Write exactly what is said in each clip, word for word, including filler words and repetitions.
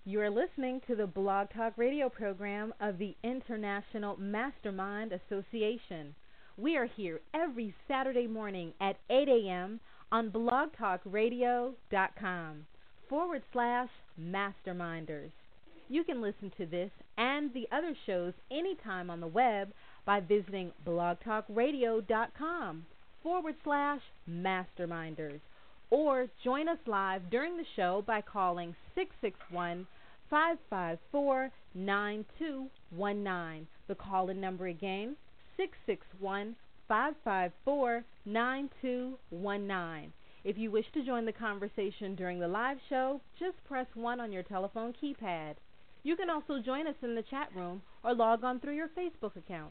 You are listening to the Blog Talk Radio program of the International Mastermind Association. We are here every Saturday morning at eight a.m. on blogtalkradio.com forward slash masterminders. You can listen to this and the other shows anytime on the web by visiting blogtalkradio.com forward slash masterminders. Or join us live during the show by calling six six one, five five four, nine two one nine. The call-in number again, six six one, five five four, nine two one nine. If you wish to join the conversation during the live show, just press one on your telephone keypad. You can also join us in the chat room or log on through your Facebook account.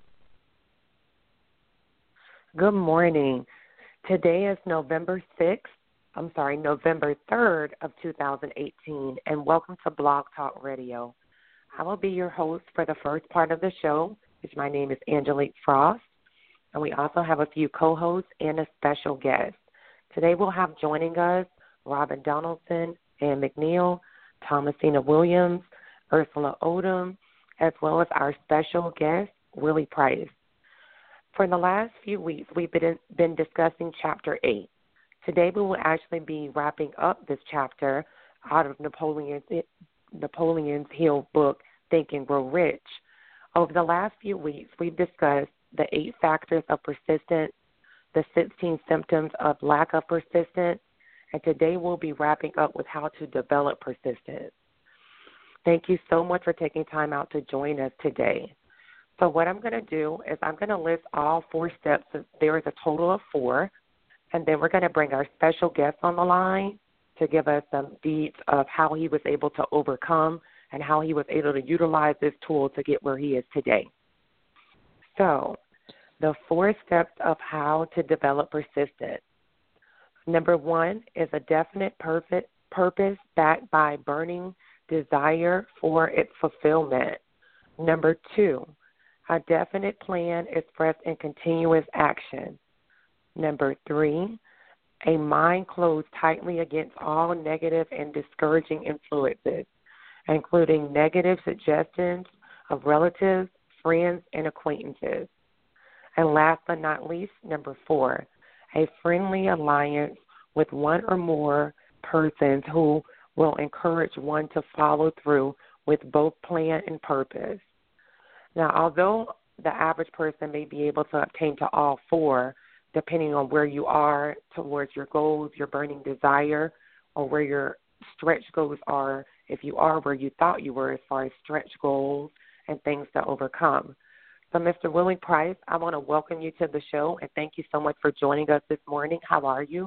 Good morning. Today is November sixth, I'm sorry, November third of two thousand eighteen, and welcome to Blog Talk Radio. I will be your host for the first part of the show, which my name is Angelique Frost, and we also have a few co-hosts and a special guest. Today we'll have joining us Robin Donaldson, Ann McNeil, Thomasina Williams, Ursula Odom, as well as our special guest, Willie Price. For the last few weeks, we've been, been discussing Chapter eight. Today we will actually be wrapping up this chapter out of Napoleon's, Napoleon's Hill book, Think and Grow Rich. Over the last few weeks, we've discussed the eight factors of persistence, the sixteen symptoms of lack of persistence, and today we'll be wrapping up with how to develop persistence. Thank you so much for taking time out to join us today. So what I'm going to do is I'm going to list all four steps. There is a total of four, and then we're going to bring our special guest on the line to give us some deeds of how he was able to overcome and how he was able to utilize this tool to get where he is today. So the four steps of how to develop persistence. Number one is a definite perfect purpose backed by burning desire for its fulfillment. Number two, a definite plan expressed in continuous action. Number three, a mind closed tightly against all negative and discouraging influences, including negative suggestions of relatives, friends, and acquaintances. And last but not least, number four, a friendly alliance with one or more persons who will encourage one to follow through with both plan and purpose. Now, although the average person may be able to obtain to all four, depending on where you are towards your goals, your burning desire, or where your stretch goals are, if you are where you thought you were as far as stretch goals and things to overcome. So, Mister Willie Price, I want to welcome you to the show, and thank you so much for joining us this morning. How are you?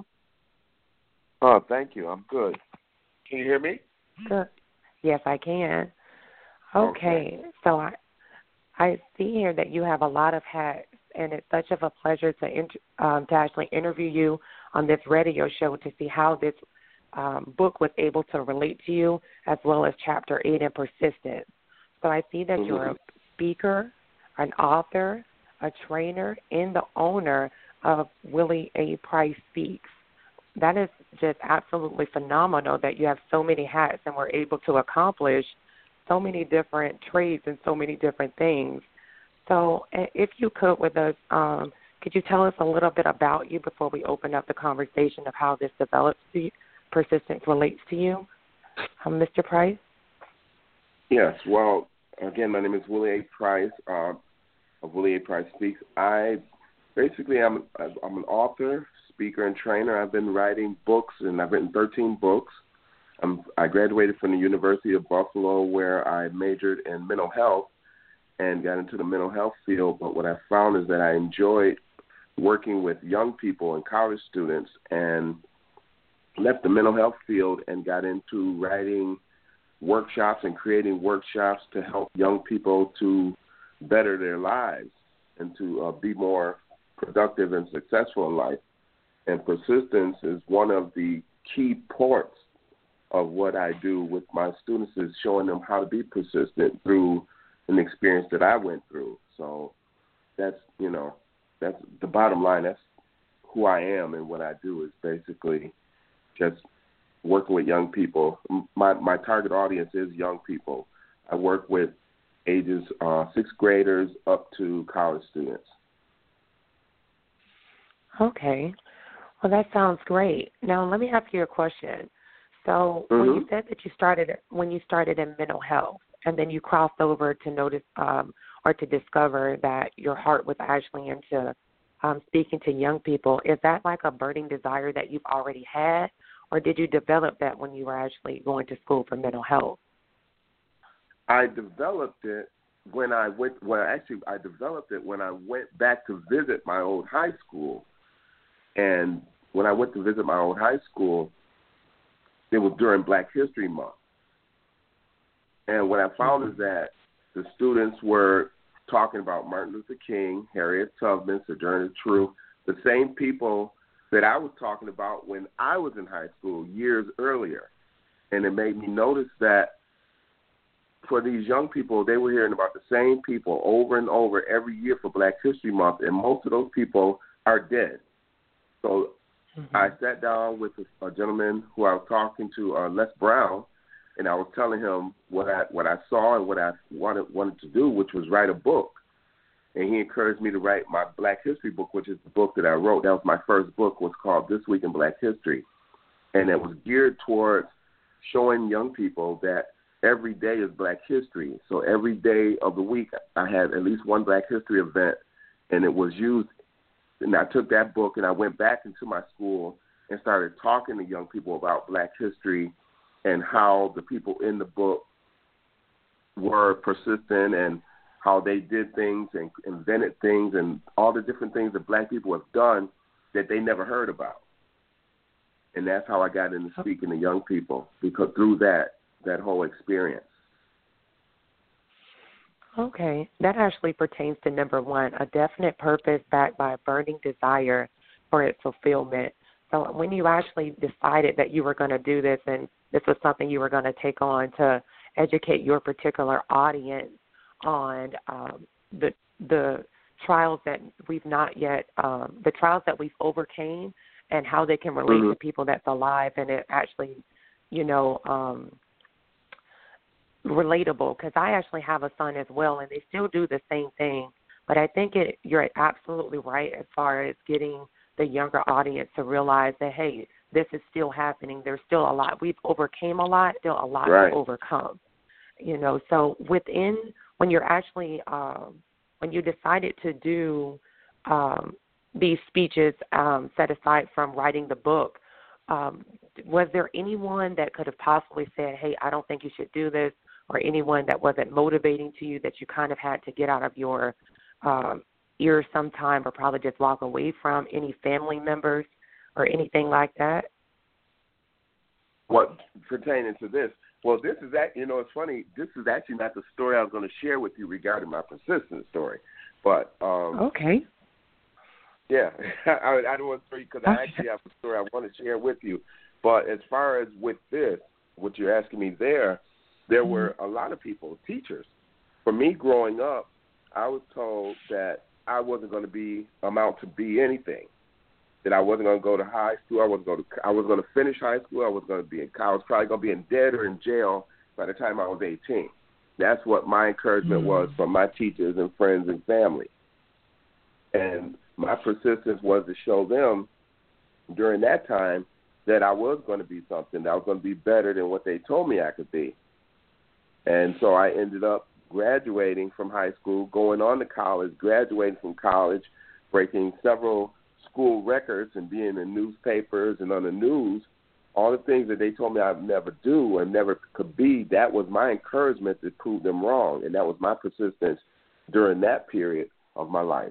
Oh, thank you. I'm good. Can you hear me? Good. Yes, I can. Okay. okay. So I I see here that you have a lot of hats, and it's such of a pleasure to int- um, to actually interview you on this radio show to see how this um, book was able to relate to you, as well as Chapter eight and Persistence. So I see that mm-hmm. you're a speaker, an author, a trainer, and the owner of Willie A. Price Speaks. That is just absolutely phenomenal that you have so many hats and were able to accomplish so many different trades and so many different things. So if you could with us, um, could you tell us a little bit about you before we open up the conversation of how this develops to you, persistence relates to you, um, Mister Price? Yes. Well, again, my name is Willie A. Price uh, of Willie A. Price Speaks. I basically I'm I'm an author, speaker, and trainer. I've been writing books, and I've written thirteen books. Um, I graduated from the University of Buffalo, where I majored in mental health and got into the mental health field. But what I found is that I enjoyed working with young people and college students, and left the mental health field and got into writing workshops and creating workshops to help young people to better their lives and to uh, be more productive and successful in life. And persistence is one of the key parts of what I do with my students, is showing them how to be persistent through an experience that I went through. So that's, you know, that's the bottom line. That's who I am, and what I do is basically just working with young people. My my target audience is young people. I work with ages uh, sixth graders up to college students. Okay. Well, that sounds great. Now, let me ask you a question. So, Mm-hmm. when you said that you started when you started in mental health, and then you crossed over to notice um, or to discover that your heart was actually into um, speaking to young people, is that like a burning desire that you've already had, or did you develop that when you were actually going to school for mental health? I developed it when I went. Well, actually, I developed it when I went back to visit my old high school. And when I went to visit my old high school, it was during Black History Month. And what I found mm-hmm. is that the students were talking about Martin Luther King, Harriet Tubman, Sojourner Truth, the same people that I was talking about when I was in high school years earlier. And it made me notice that for these young people, they were hearing about the same people over and over every year for Black History Month, and most of those people are dead. So mm-hmm. I sat down with a, a gentleman who I was talking to, uh, Les Brown, and I was telling him what I what I saw and what I wanted wanted to do, which was write a book. And he encouraged me to write my Black History book, which is the book that I wrote. That was my first book, was called This Week in Black History. And it was geared towards showing young people that every day is Black History. So every day of the week, I had at least one Black History event, and it was used. And I took that book and I went back into my school and started talking to young people about Black history and how the people in the book were persistent and how they did things and invented things and all the different things that Black people have done that they never heard about. And that's how I got into speaking to young people, because through that, that whole experience. Okay. That actually pertains to number one, a definite purpose backed by a burning desire for its fulfillment. So when you actually decided that you were going to do this and this was something you were going to take on to educate your particular audience on um, the the trials that we've not yet, um, the trials that we've overcame and how they can relate mm-hmm. to people that's alive, and it actually, you know, um, relatable, because I actually have a son as well, and they still do the same thing. But I think it, you're absolutely right as far as getting the younger audience to realize that, hey, this is still happening. There's still a lot. We've overcame a lot, still a lot right. to overcome. You know, so within, when you're actually, um, when you decided to do um, these speeches um, set aside from writing the book, um, was there anyone that could have possibly said, hey, I don't think you should do this, or anyone that wasn't motivating to you that you kind of had to get out of your um, ear sometime or probably just walk away from, any family members or anything like that? What pertaining to this? Well, this is that, you know, it's funny. This is actually not the story I was going to share with you regarding my persistence story. But, um, okay. Yeah, I, I don't want to tell you because I actually have a story I want to share with you. But as far as with this, what you're asking me there, there mm-hmm. were a lot of people, teachers. For me growing up, I was told that I wasn't going to be amount to be anything. That I wasn't going to go to high school. I wasn't going to. I was going to finish high school. I was going to be in. I was probably going to be in debt or in jail by the time I was eighteen. That's what my encouragement mm-hmm. was from my teachers and friends and family. And my persistence was to show them during that time that I was going to be something. That I was going to be better than what they told me I could be. And so I ended up graduating from high school, going on to college, graduating from college, breaking several school records and being in newspapers and on the news. All the things that they told me I'd never do and never could be, that was my encouragement to prove them wrong. And that was my persistence during that period of my life.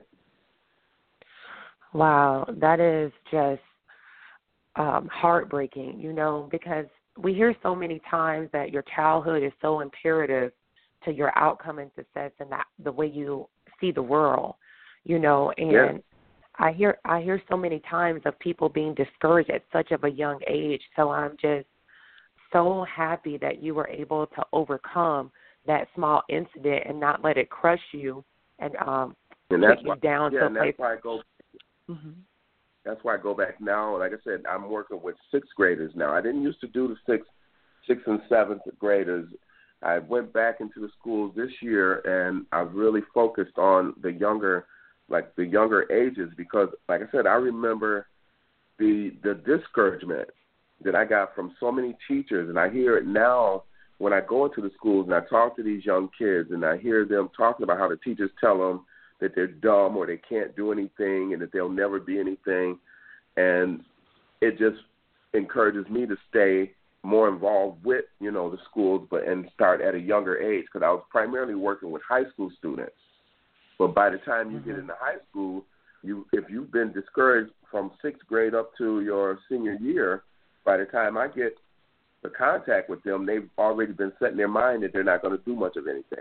Wow, that is just um, heartbreaking, you know, because we hear so many times that your childhood is so imperative to your outcome and success and that the way you see the world, you know, and yeah. I hear I hear so many times of people being discouraged at such of a young age. So I'm just so happy that you were able to overcome that small incident and not let it crush you and um and that's put you why, down yeah, to a and place. That's why I go, mm-hmm. that's why I go back now. Like I said, I'm working with sixth graders now. I didn't used to do the sixth, sixth and seventh graders. I went back into the schools this year, and I've really focused on the younger, like the younger ages, because, like I said, I remember the the discouragement that I got from so many teachers, and I hear it now when I go into the schools and I talk to these young kids, and I hear them talking about how the teachers tell them that they're dumb or they can't do anything and that they'll never be anything. And it just encourages me to stay more involved with, you know, the schools, but and start at a younger age, because I was primarily working with high school students. But by the time you mm-hmm. get into high school, you if you've been discouraged from sixth grade up to your senior year, by the time I get the contact with them, they've already been set in their mind that they're not going to do much of anything.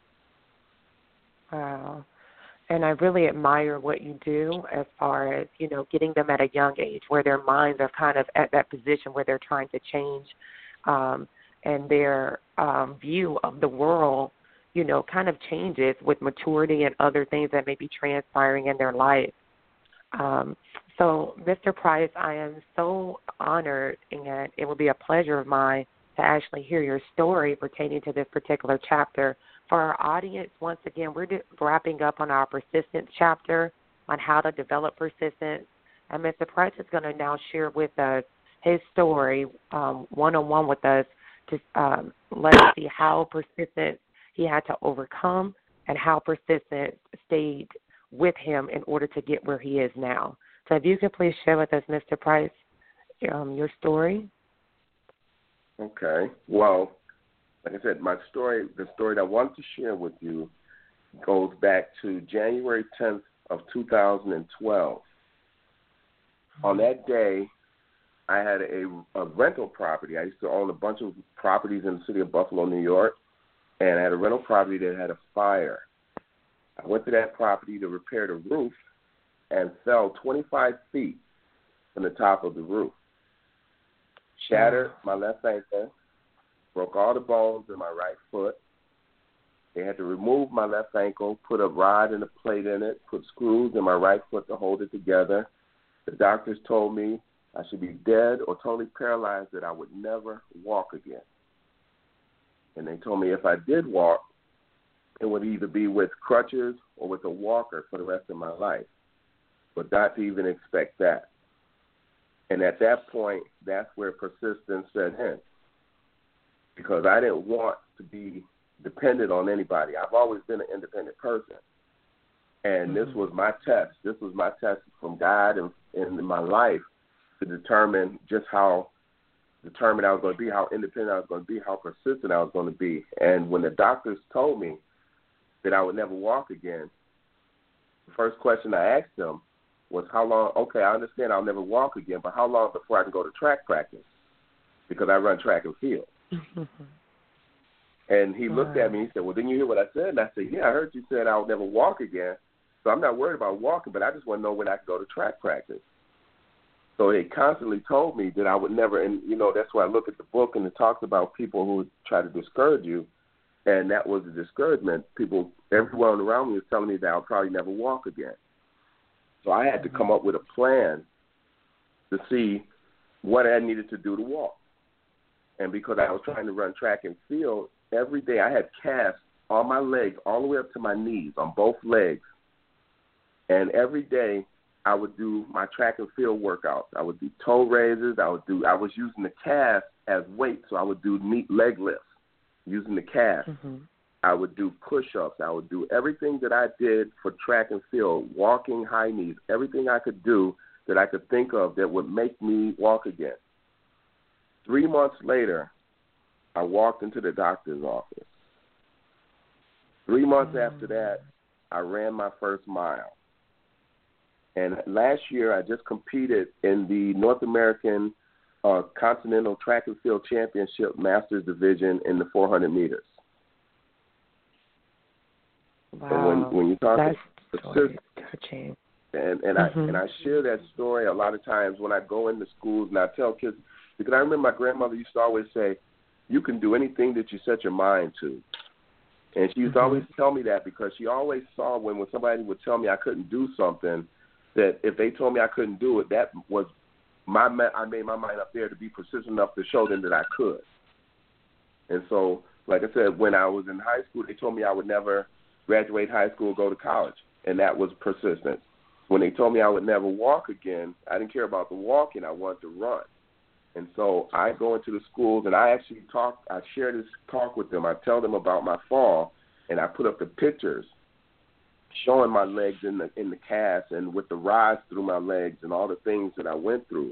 Wow. And I really admire what you do as far as, you know, getting them at a young age where their minds are kind of at that position where they're trying to change um, and their um, view of the world, you know, kind of changes with maturity and other things that may be transpiring in their life. Um, so, Mister Price, I am so honored, and it will be a pleasure of mine to actually hear your story pertaining to this particular chapter. For our audience, once again, we're wrapping up on our persistence chapter on how to develop persistence. And Mister Price is going to now share with us his story um, one-on-one with us to um, let us see how persistent he had to overcome and how persistent stayed with him in order to get where he is now. So if you could please share with us, Mister Price, um, your story. Okay. Well, like I said, my story, the story that I wanted to share with you goes back to January tenth of two thousand twelve. On that day, I had a, a rental property. I used to own a bunch of properties in the city of Buffalo, New York, and I had a rental property that had a fire. I went to that property to repair the roof and fell twenty-five feet from the top of the roof. Shattered my left ankle, broke all the bones in my right foot. They had to remove my left ankle, put a rod and a plate in it, put screws in my right foot to hold it together. The doctors told me I should be dead or totally paralyzed, that I would never walk again. And they told me if I did walk, it would either be with crutches or with a walker for the rest of my life, but not to even expect that. And at that point, that's where persistence set in, because I didn't want to be dependent on anybody. I've always been an independent person. And mm-hmm. this was my test. This was my test from God and in my life to determine just how determined I was going to be, how independent I was going to be, how persistent I was going to be. And when the doctors told me that I would never walk again, the first question I asked them was, how long, okay, I understand I'll never walk again, but how long before I can go to track practice? Because I run track and field. And he looked at me and he said, well, didn't you hear what I said? And I said, yeah, I heard you said I'll never walk again. So I'm not worried about walking, but I just want to know when I can go to track practice. So they constantly told me that I would never, and, you know, that's why I look at the book and it talks about people who try to discourage you, and that was the discouragement. People, everyone around me was telling me that I'll probably never walk again. So I had to come up with a plan to see what I needed to do to walk. And because I was trying to run track and field, every day I had casts on my legs all the way up to my knees, on both legs. And every day I would do my track and field workouts. I would do toe raises. I would do. I was using the cast as weight, so I would do neat leg lifts using the cast. Mm-hmm. I would do push-ups. I would do everything that I did for track and field, walking, high knees, everything I could do that I could think of that would make me walk again. Three months later, I walked into the doctor's office. Three months mm-hmm. after that, I ran my first mile. And last year, I just competed in the North American uh, Continental Track and Field Championship Masters Division in the four hundred meters. Wow, so when, when you talk that's about touching. And, and, mm-hmm. I, and I share that story a lot of times when I go into schools and I tell kids, because I remember my grandmother used to always say, you can do anything that you set your mind to. And she used mm-hmm. to always tell me that because she always saw when, when somebody would tell me I couldn't do something, that if they told me I couldn't do it, that was my I made my mind up there to be persistent enough to show them that I could. And so, like I said, when I was in high school, they told me I would never graduate high school or go to college, and that was persistence. When they told me I would never walk again, I didn't care about the walking. I wanted to run. And so I go into the schools, and I actually talk, I share this talk with them. I tell them about my fall, and I put up the pictures showing my legs in the in the cast and with the rise through my legs and all the things that I went through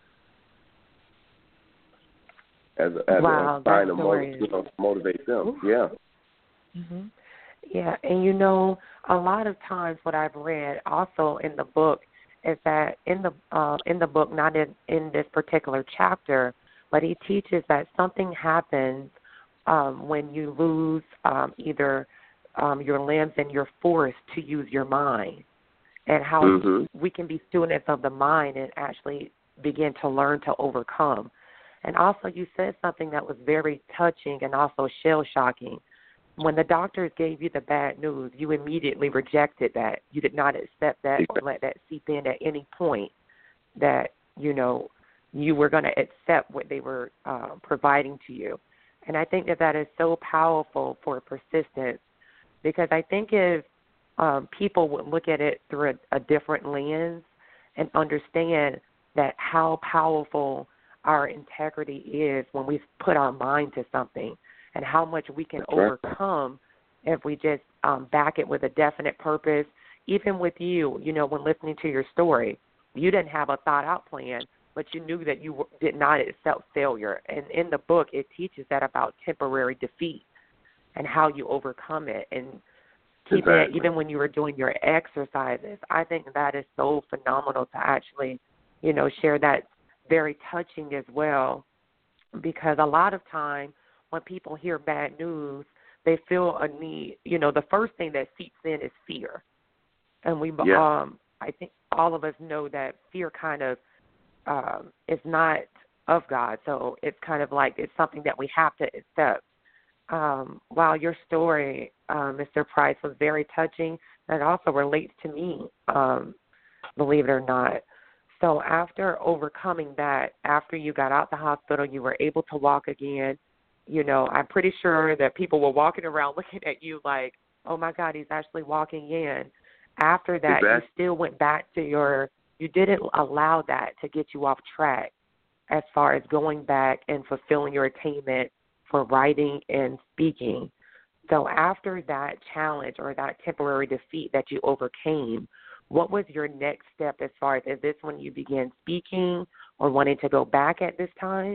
as a, as wow, a sign of motiv- you know, to motivate them. Ooh. Yeah. Mm-hmm. Yeah, and you know, a lot of times what I've read also in the book is that in the uh, in the book, not in, in this particular chapter, but he teaches that something happens um, when you lose um, either um, your limbs and you're forced to use your mind, and how mm-hmm. we can be students of the mind and actually begin to learn to overcome. And also you said something that was very touching and also shell-shocking. When the doctors gave you the bad news, you immediately rejected that. You did not accept that or let that seep in at any point that, you know, you were going to accept what they were uh, providing to you. And I think that that is so powerful for persistence, because I think if um, people would look at it through a, a different lens and understand that how powerful our integrity is when we put our mind to something, and how much we can overcome if we just um, back it with a definite purpose. Even with you, you know, when listening to your story, you didn't have a thought-out plan, but you knew that you did not accept failure. And in the book, it teaches that about temporary defeat and how you overcome it. And keeping exactly. it even when you were doing your exercises, I think that is so phenomenal to actually, you know, share. That very touching as well, because a lot of time, when people hear bad news, they feel a need. You know, the first thing that seeps in is fear. And we, yeah. um, I think all of us know that fear kind of um, is not of God. So it's kind of like it's something that we have to accept. Um, while your story, uh, Mister Price, was very touching, that also relates to me, um, believe it or not. So after overcoming that, after you got out the hospital, you were able to walk again. You know, I'm pretty sure that people were walking around looking at you like, oh, my God, he's actually walking in. After that, exactly. you still went back to your, you didn't allow that to get you off track as far as going back and fulfilling your attainment for writing and speaking. So after that challenge or that temporary defeat that you overcame, what was your next step as far as, is this when you began speaking or wanting to go back at this time?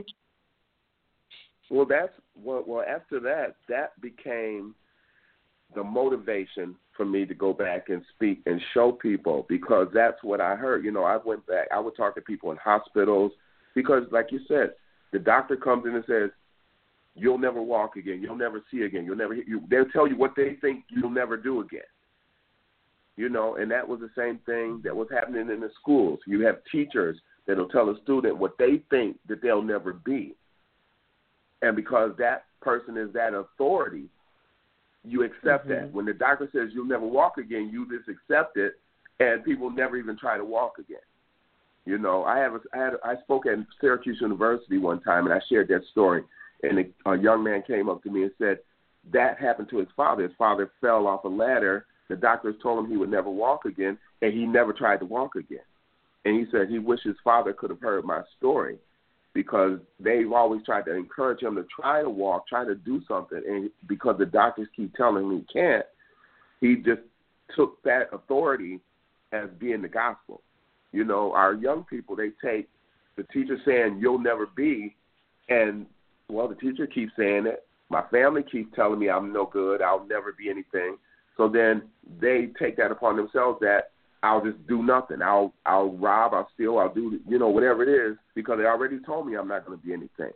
Well, that's well, well. After that, that became the motivation for me to go back and speak and show people, because that's what I heard. You know, I went back. I would talk to people in hospitals because, like you said, the doctor comes in and says, "You'll never walk again. You'll never see again. You'll never." You, they'll tell you what they think you'll never do again. You know, and that was the same thing that was happening in the schools. You have teachers that'll tell a student what they think that they'll never be. And because that person is that authority, you accept mm-hmm. that. When the doctor says you'll never walk again, you just accept it, and people never even try to walk again. You know, I have a, I, had a, I spoke at Syracuse University one time, and I shared that story. And a, a young man came up to me and said that happened to his father. His father fell off a ladder. The doctors told him he would never walk again, and he never tried to walk again. And he said he wished his father could have heard my story, because they've always tried to encourage him to try to walk, try to do something. And because the doctors keep telling him he can't, he just took that authority as being the gospel. You know, our young people, they take the teacher saying, you'll never be, and, well, the teacher keeps saying it. My family keeps telling me I'm no good, I'll never be anything. So then they take that upon themselves that I'll just do nothing. I'll I'll rob, I'll steal, I'll do, you know, whatever it is, because they already told me I'm not going to be anything.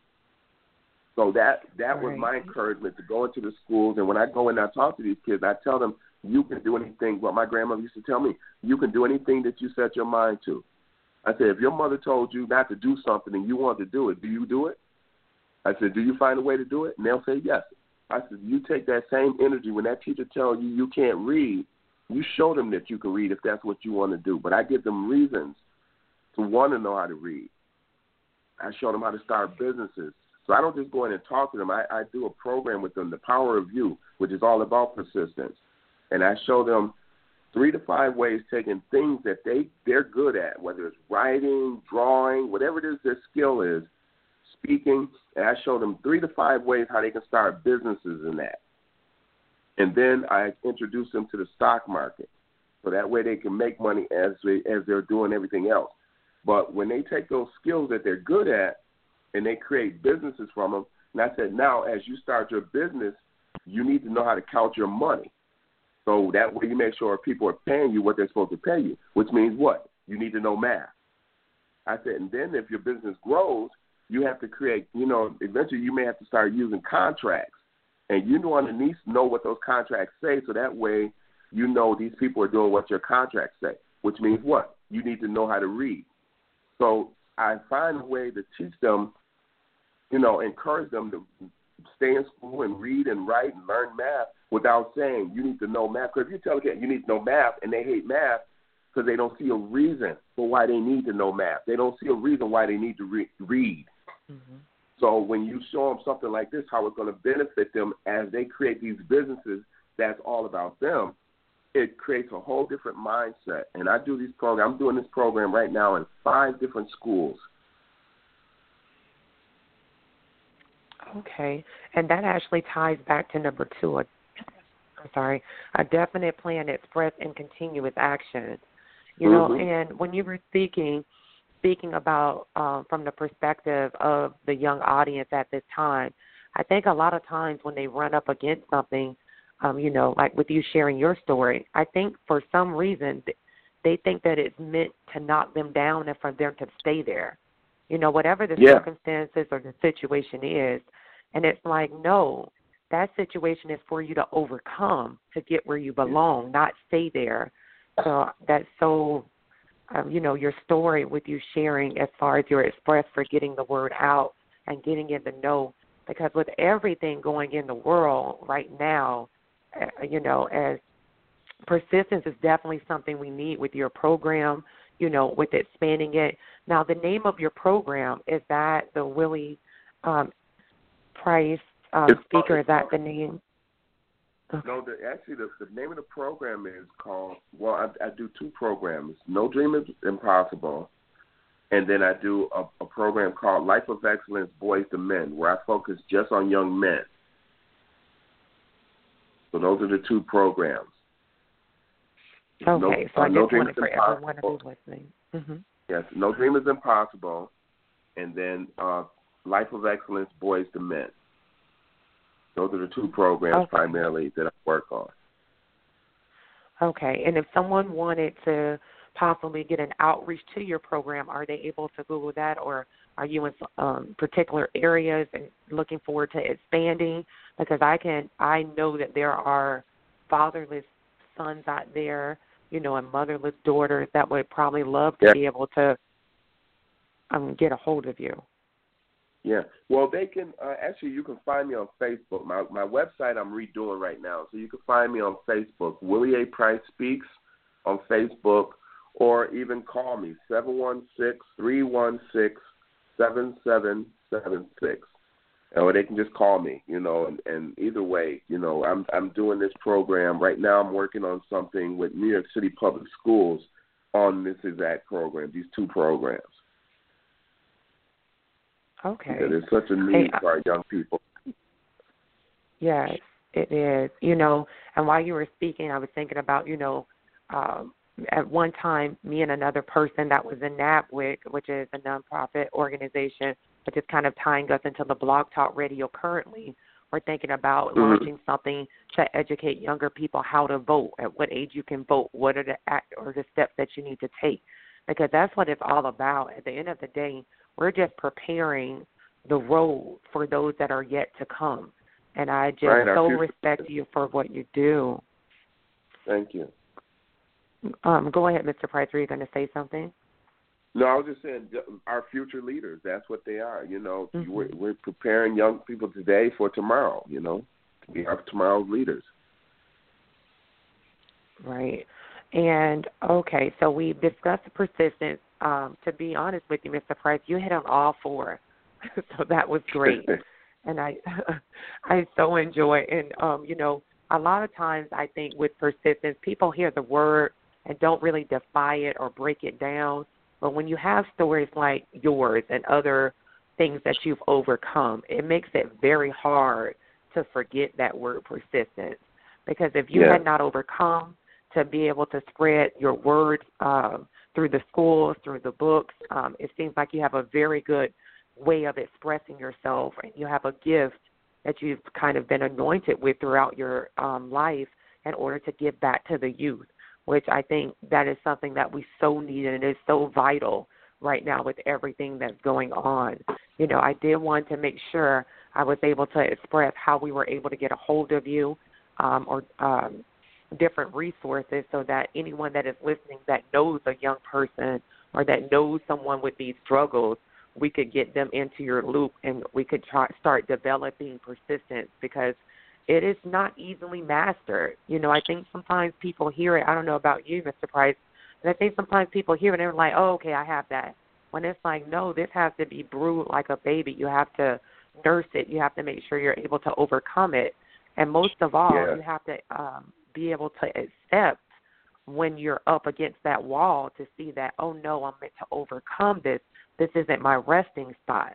So that that right. was my encouragement, to go into the schools. And when I go in and I talk to these kids, I tell them, you can do anything. What my grandmother used to tell me, you can do anything that you set your mind to. I said, if your mother told you not to do something and you want to do it, do you do it? I said, do you find a way to do it? And they'll say yes. I said, you take that same energy when that teacher tells you you can't read, you show them that you can read if that's what you want to do. But I give them reasons to want to know how to read. I show them how to start businesses. So I don't just go in and talk to them. I, I do a program with them, The Power of You, which is all about persistence. And I show them three to five ways, taking things that they, they're good at, whether it's writing, drawing, whatever it is their skill is, speaking, and I show them three to five ways how they can start businesses in that. And then I introduce them to the stock market, so that way they can make money as they, as they're doing everything else. But when they take those skills that they're good at and they create businesses from them, and I said, now as you start your business, you need to know how to count your money. So that way you make sure people are paying you what they're supposed to pay you, which means what? You need to know math. I said, and then if your business grows, you have to create, you know, eventually you may have to start using contracts. And you want to at least know what those contracts say, so that way you know these people are doing what your contracts say, which means what? You need to know how to read. So I find a way to teach them, you know, encourage them to stay in school and read and write and learn math without saying you need to know math. Because if you tell a kid you need to know math and they hate math because they don't see a reason for why they need to know math. They don't see a reason why they need to re- read. Mm-hmm. So when you show them something like this, how it's going to benefit them as they create these businesses that's all about them, it creates a whole different mindset. And I do these programs. I'm doing this program right now in five different schools. Okay. And that actually ties back to number two. I'm sorry. A definite plan expressed in continuous action. You know, mm-hmm. And when you were speaking, speaking about um, from the perspective of the young audience at this time, I think a lot of times when they run up against something, um, you know, like with you sharing your story, I think for some reason they think that it's meant to knock them down and for them to stay there, you know, whatever the yeah. circumstances or the situation is. And it's like, no, that situation is for you to overcome to get where you belong, yeah. not stay there. So that's so... Um, you know, your story with you sharing as far as your express for getting the word out and getting in the know, because with everything going in the world right now, uh, you know, as persistence is definitely something we need with your program, you know, with expanding it. Now, the name of your program, is that the Willie um, Price um, speaker? Is that the name? Okay. No, the, actually, the, the name of the program is called, well, I, I do two programs. No Dream is Impossible, and then I do a, a program called Life of Excellence Boys to Men, where I focus just on young men. So those are the two programs. Okay, no, so I uh, just no wanted for everyone to be listening. Mm-hmm. Yes, No Dream is Impossible, and then uh, Life of Excellence Boys to Men. Those are the two programs okay. primarily that I work on. Okay. And if someone wanted to possibly get an outreach to your program, are they able to Google that, or are you in um, particular areas and looking forward to expanding? Because I can, I know that there are fatherless sons out there, you know, and motherless daughters that would probably love to yeah. be able to um, get a hold of you. Yeah. Well, they can uh, actually. You can find me on Facebook. My my website I'm redoing right now, so you can find me on Facebook. Willie A. Price Speaks on Facebook, or even call me seven one six, three one six, seven seven seven six, or they can just call me. You know, and, and either way, you know, I'm I'm doing this program right now. I'm working on something with New York City Public Schools on this exact program. These two programs. Okay. Yeah, there's such a need hey, for our young people. Yes, it is. You know, and while you were speaking, I was thinking about, you know, um, at one time, me and another person that was in NABWIC, which is a nonprofit organization, but just kind of tying us into the Blog Talk Radio currently, we're thinking about mm-hmm. launching something to educate younger people how to vote, at what age you can vote, what are the act or the steps that you need to take, because that's what it's all about. At the end of the day, we're just preparing the road for those that are yet to come. And I just right, so respect you for what you do. Thank you. Um, go ahead, Mister Price. Were you going to say something? No, I was just saying our future leaders, that's what they are. You know, mm-hmm. we're, we're preparing young people today for tomorrow, you know, to be our tomorrow's leaders. Right. And, okay, so we discussed the persistence. Um, to be honest with you, Mister Price, you hit on all four. So that was great. And I I so enjoy and, um, you know, a lot of times I think with persistence, people hear the word and don't really defy it or break it down. But when you have stories like yours and other things that you've overcome, it makes it very hard to forget that word persistence. Because if you yeah. had not overcome to be able to spread your word um, through the schools, through the books, um, it seems like you have a very good way of expressing yourself, and you have a gift that you've kind of been anointed with throughout your um, life in order to give back to the youth, which I think that is something that we so need, and it is so vital right now with everything that's going on. You know, I did want to make sure I was able to express how we were able to get a hold of you um, or um, different resources so that anyone that is listening that knows a young person or that knows someone with these struggles, we could get them into your loop and we could try, start developing persistence, because it is not easily mastered. You know, I think sometimes people hear it. I don't know about you, Mister Price, but I think sometimes people hear it and they're like, oh, okay, I have that. When it's like, no, this has to be brewed like a baby. You have to nurse it. You have to make sure you're able to overcome it. And most of all, yeah. you have to um, be able to accept when you're up against that wall to see that, oh, no, I'm meant to overcome this. This isn't my resting spot.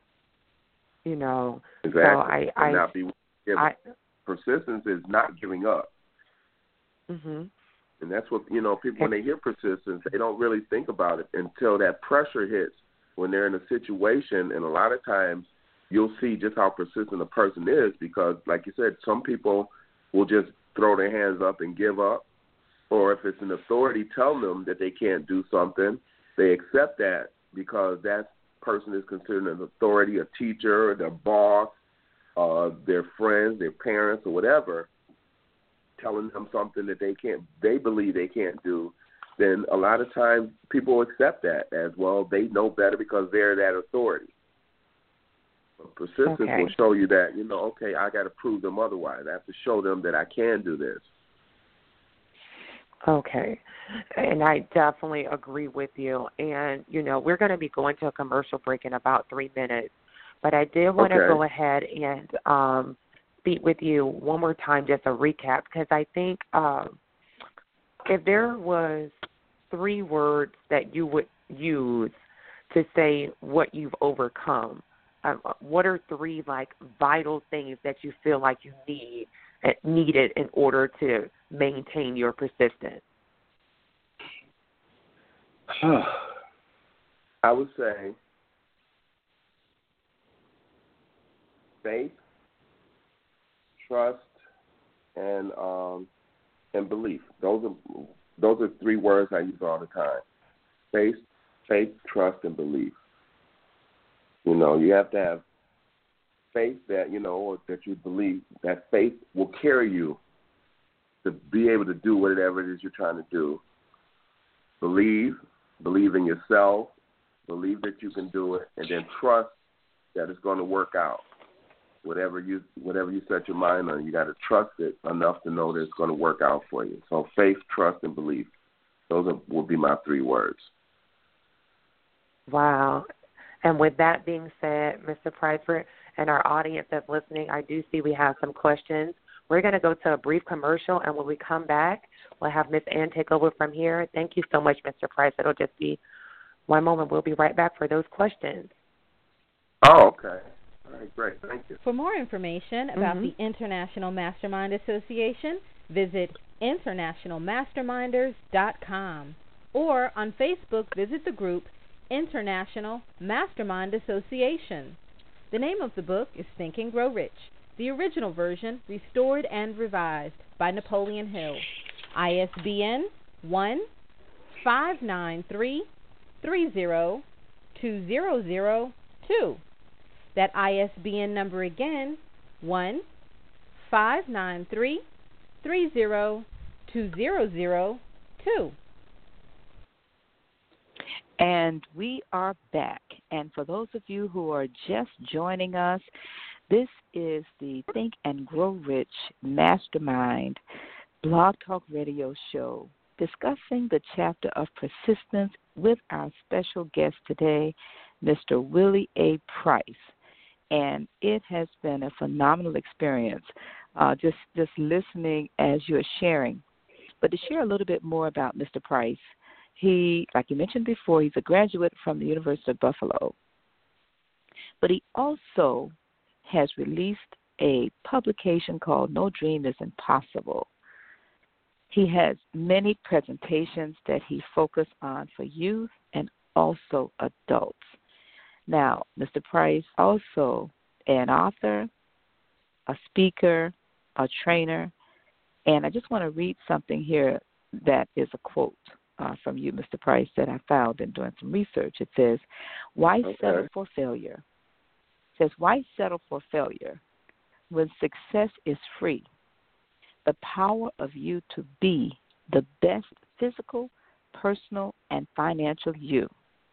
You know, exactly. So I, I, not be I, persistence is not giving up. mm-hmm. And that's what, you know, people, when they hear persistence, they don't really think about it until that pressure hits when they're in a situation. And a lot of times you'll see just how persistent a person is because, like you said, some people will just throw their hands up and give up. Or if it's an authority telling them that they can't do something, they accept that because that person is considered an authority, a teacher, their boss, uh, their friends, their parents, or whatever, telling them something that they can't, they believe they can't do. Then a lot of times people accept that as well. They know better because they're that authority. But persistence okay. will show you that, you know, okay, I got to prove them otherwise. I have to show them that I can do this. Okay. And I definitely agree with you. And, you know, we're going to be going to a commercial break in about three minutes. But I did want okay. to go ahead and um, speak with you one more time, just a recap, because I think um, if there was three words that you would use to say what you've overcome, um, what are three, like, vital things that you feel like you need needed in order to maintain your persistence? I would say faith, trust, and um, and belief. Those are those are three words I use all the time. Faith, faith, trust, and belief. You know, you have to have faith that, you know, or that you believe that faith will carry you to be able to do whatever it is you're trying to do. Believe, believe in yourself, believe that you can do it, and then trust that it's going to work out. Whatever you whatever you set your mind on, you got to trust it enough to know that it's going to work out for you. So faith, trust, and belief. Those are, will be my three words. Wow. And with that being said, Mister Price, and our audience that's listening, I do see we have some questions. We're going to go to a brief commercial, and when we come back, we'll have Miss Ann take over from here. Thank you so much, Mister Price. It'll just be one moment. We'll be right back for those questions. Oh, okay. All right, great. Thank you. For more information about mm-hmm. the International Mastermind Association, visit international masterminders dot com. Or on Facebook, visit the group International Mastermind Association. The name of the book is Think and Grow Rich, the original version restored and revised by Napoleon Hill. I S B N one five nine three three zero two zero zero two. That I S B N number again, one five nine three three zero two zero zero two. And we are back. And for those of you who are just joining us, this is the Think and Grow Rich Mastermind Blog Talk Radio show discussing the chapter of persistence with our special guest today, Mister Willie A. Price. And it has been a phenomenal experience uh, just, just listening as you're sharing. But to share a little bit more about Mister Price, he, like you mentioned before, he's a graduate from the University of Buffalo. But he also has released a publication called No Dream is Impossible. He has many presentations that he focuses on for youth and also adults. Now, Mister Price also an author, a speaker, a trainer, and I just want to read something here that is a quote uh, from you, Mister Price, that I found in doing some research. It says, "Why okay. settle for failure?" It says, "Why settle for failure when success is free? The power of you to be the best physical, personal, and financial you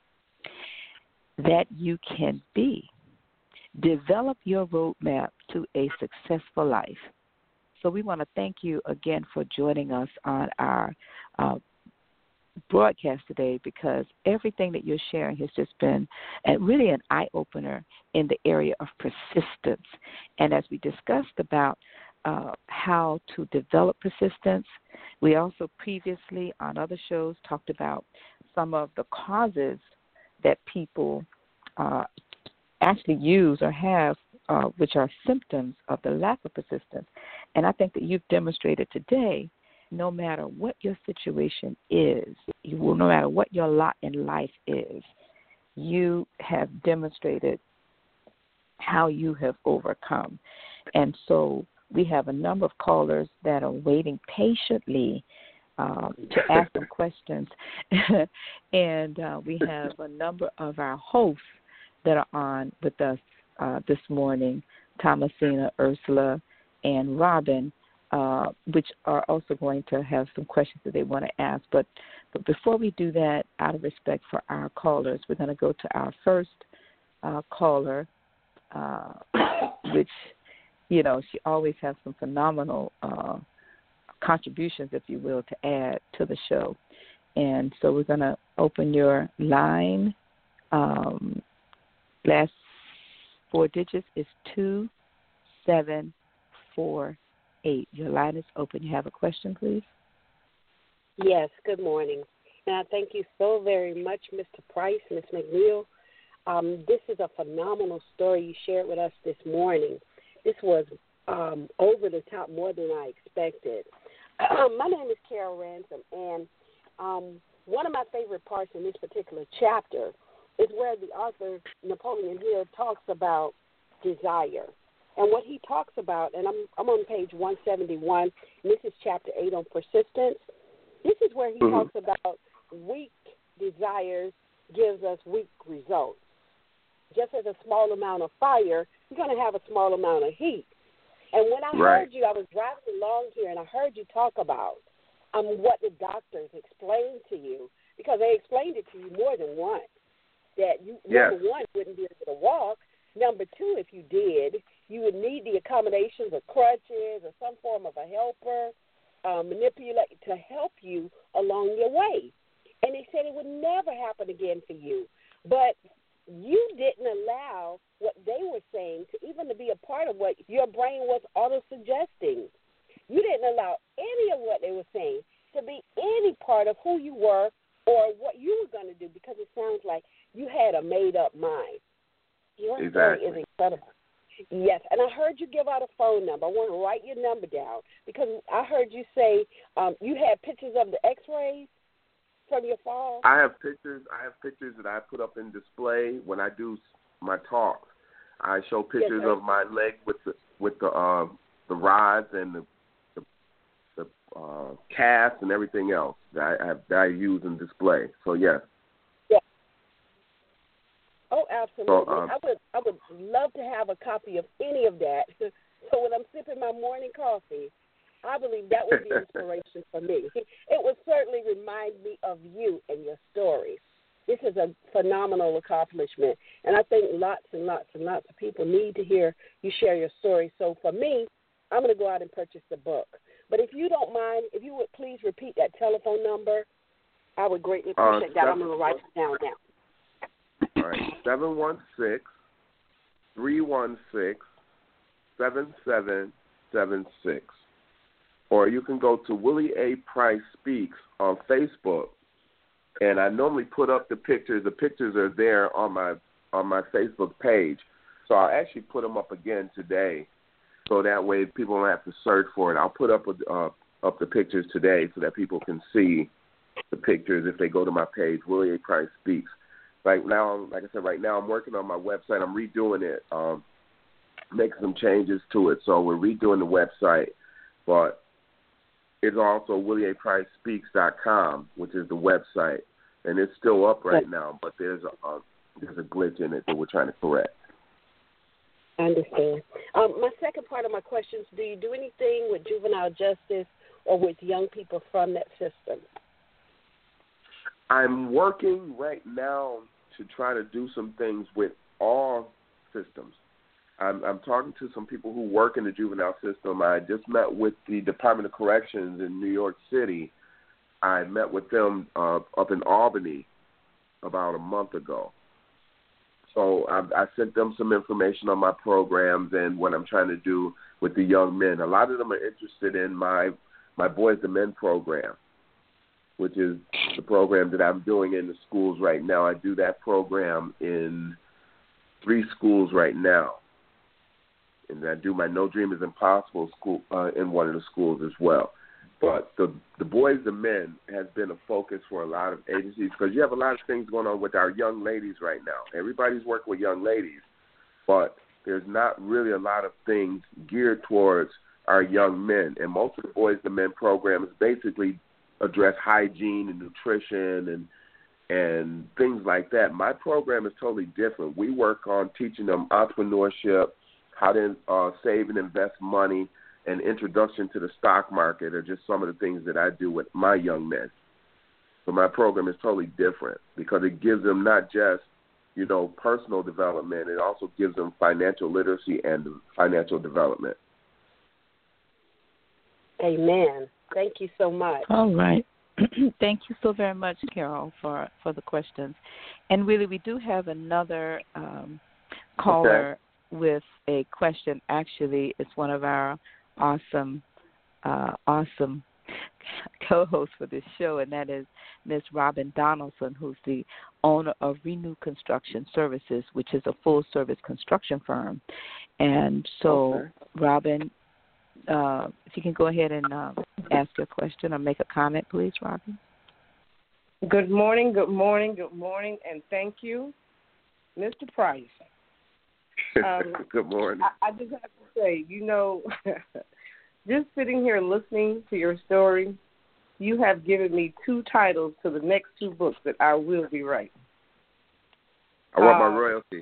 that you can be. Develop your roadmap to a successful life." So we want to thank you again for joining us on our uh, broadcast today, because everything that you're sharing has just been uh, really an eye-opener in the area of persistence. And as we discussed about uh, how to develop persistence, we also previously on other shows talked about some of the causes that people uh, actually use or have, uh, which are symptoms of the lack of persistence. And I think that you've demonstrated today, no matter what your situation is, you will, no matter what your lot in life is, you have demonstrated how you have overcome. And so we have a number of callers that are waiting patiently um, to ask them questions. and uh, we have a number of our hosts that are on with us uh, this morning, Thomasina, Ursula, and Robin, uh, which are also going to have some questions that they want to ask. But, but before we do that, out of respect for our callers, we're going to go to our first uh, caller, uh, which, you know, she always has some phenomenal uh, contributions, if you will, to add to the show. And so we're going to open your line. Um, last four digits is two seven four eight. Your line is open. You have a question, please? Yes, good morning. And I thank you so very much, Mister Price, Miz McNeil. Um, this is a phenomenal story you shared with us this morning. This was um, over the top, more than I expected. My name is Carol Ransom, and um, one of my favorite parts in this particular chapter is where the author, Napoleon Hill, talks about desire. And what he talks about, and I'm, I'm on page one seventy-one, and this is chapter eight on persistence. This is where he mm-hmm. talks about weak desires gives us weak results. Just as a small amount of fire, you're going to have a small amount of heat. And when I right. heard you, I was driving along here, and I heard you talk about um, what the doctors explained to you, because they explained it to you more than once, that you, yes. number one, wouldn't be able to walk. Number two, if you did, you would need the accommodations of crutches or some form of a helper, uh, manipulate to help you along your way. And they said it would never happen again for you. But you didn't allow what they were saying to even to be a part of what your brain was auto-suggesting. You didn't allow any of what they were saying to be any part of who you were or what you were going to do, because it sounds like you had a made-up mind. Your exactly. story is incredible. Yes, and I heard you give out a phone number. I want to write your number down, because I heard you say um, you had pictures of the x-rays from your fall. I have pictures. I have pictures that I put up in display when I do my talks. I show pictures yes, of my leg with the with the uh, the rods and the the, the uh, cast and everything else that I, that I use and display. So yes. Yeah. Oh, absolutely. So, um, I would I would love to have a copy of any of that. So when I'm sipping my morning coffee, I believe that would be inspiration for me. It would certainly remind me of you and your story. This is a phenomenal accomplishment, and I think lots and lots and lots of people need to hear you share your story. So for me, I'm going to go out and purchase the book. But if you don't mind, if you would please repeat that telephone number, I would greatly Uh, appreciate that. I'm seven- going to write it down now. All right, seven one six, three one six, seven seven seven six. Or you can go to Willie A. Price Speaks on Facebook, and I normally put up the pictures. The pictures are there on my on my Facebook page, so I'll actually put them up again today, so that way people don't have to search for it. I'll put up a, uh, up the pictures today so that people can see the pictures if they go to my page, Willie A. Price Speaks. Right now, like I said, right now I'm working on my website. I'm redoing it, um, making some changes to it. So we're redoing the website, but it's also Willie A Price Speaks dot com, which is the website, and it's still up right now. But there's a uh, there's a glitch in it that we're trying to correct. I understand. Um, my second part of my question is, do you do anything with juvenile justice or with young people from that system? I'm working right now to try to do some things with all systems. I'm, I'm talking to some people who work in the juvenile system. I just met with the Department of Corrections in New York City. I met with them uh, up in Albany about a month ago. So I, I sent them some information on my programs and what I'm trying to do with the young men. A lot of them are interested in my my Boys to Men program, which is the program that I'm doing in the schools right now. I do that program in three schools right now. And I do my No Dream is Impossible school uh, in one of the schools as well. But the the Boys to Men has been a focus for a lot of agencies because you have a lot of things going on with our young ladies right now. Everybody's working with young ladies, but there's not really a lot of things geared towards our young men. And most of the Boys to Men programs basically address hygiene and nutrition and and things like that. My program is totally different. We work on teaching them entrepreneurship, how to uh, save and invest money, and introduction to the stock market are just some of the things that I do with my young men. So my program is totally different because it gives them not just, you know, personal development, it also gives them financial literacy and financial development. Amen. Thank you so much. All right. Thank you so very much, Carol, for, for the questions. And really, we do have another um, caller okay. with a question. Actually, it's one of our awesome, uh, awesome co-hosts for this show, and that is Miz Robin Donaldson, who's the owner of Renew Construction Services, which is a full-service construction firm. And so, okay. Robin, uh, if you can go ahead and uh, ask your question or make a comment, please, Robin. Good morning, good morning, good morning, and thank you, Mister Price. Um, Good morning. I, I just have to say, you know, just sitting here listening to your story, you have given me two titles to the next two books that I will be writing. I want uh, my royalty.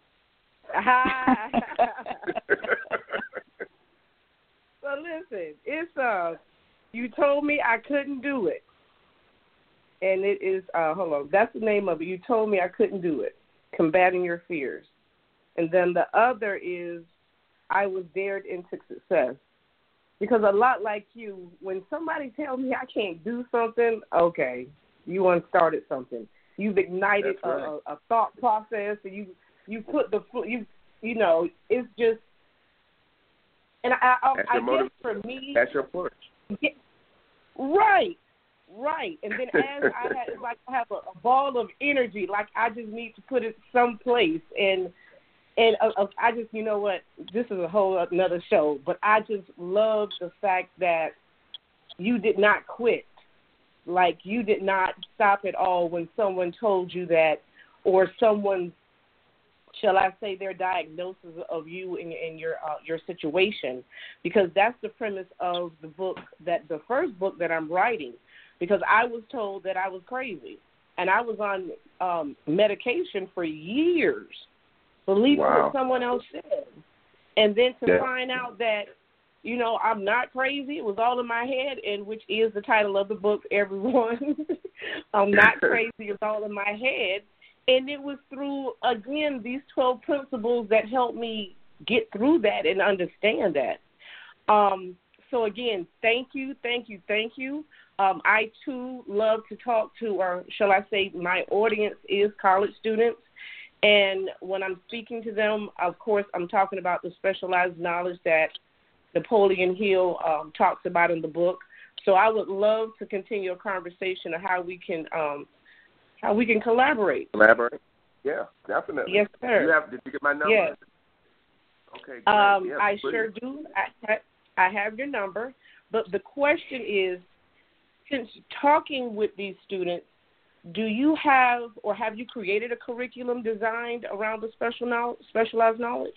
So listen, it's uh, you told me I couldn't do it, and it is uh, hold on, that's the name of it. You told me I couldn't do it. Combating Your Fears. And then the other is I Was Dared into Success. Because a lot like you, when somebody tells me I can't do something, okay, you unstarted something. You've ignited a, right. a, a thought process, and you you put the you you know it's just. And I I, I guess for me, that's your push. Yeah, right. Right, and then as I had, it's like I have a, a ball of energy, like I just need to put it someplace, and and uh, uh, I just, you know what, this is a whole another show, but I just love the fact that you did not quit, like you did not stop at all when someone told you that, or someone, shall I say, their diagnosis of you and, and your uh, your situation, because that's the premise of the book, that the first book that I'm writing. Because I was told that I was crazy, and I was on um, medication for years, believing wow. what someone else said. And then to yeah. find out that, you know, I'm not crazy, it was all in my head, and which is the title of the book, everyone. I'm not crazy, it's all in my head. And it was through, again, these twelve principles that helped me get through that and understand that. Um, so again, thank you, thank you, thank you. Um, I, too, love to talk to, or shall I say my audience is college students. And when I'm speaking to them, of course, I'm talking about the specialized knowledge that Napoleon Hill um, talks about in the book. So I would love to continue a conversation of how we can um, how we can collaborate. Collaborate? Yeah, definitely. Yes, sir. You have, did you get my number? Yes. Okay, great. Um, yeah, I please. sure do. I, I have your number. But the question is, since talking with these students, do you have or have you created a curriculum designed around the special knowledge, specialized knowledge?